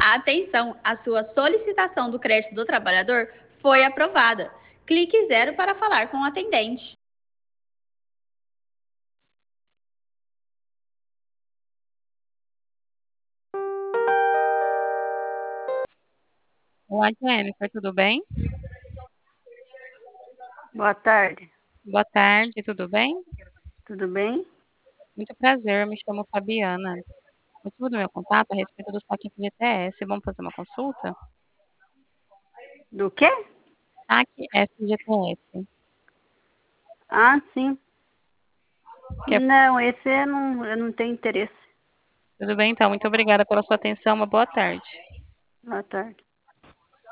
Atenção, a sua solicitação do crédito do trabalhador foi aprovada. Clique zero para falar com o atendente. Olá, Jennifer, tudo bem? Boa tarde, Boa tarde, tudo bem? tudo bem? Muito prazer, me chamo Fabiana. O motivo do meu contato é a respeito do saque FGTS. Vamos fazer uma consulta? Do quê? Saque FGTS. Ah, sim. Quer- Não, esse eu não tenho interesse. Tudo bem, então. Muito obrigada pela sua atenção. Uma boa tarde. Boa tarde.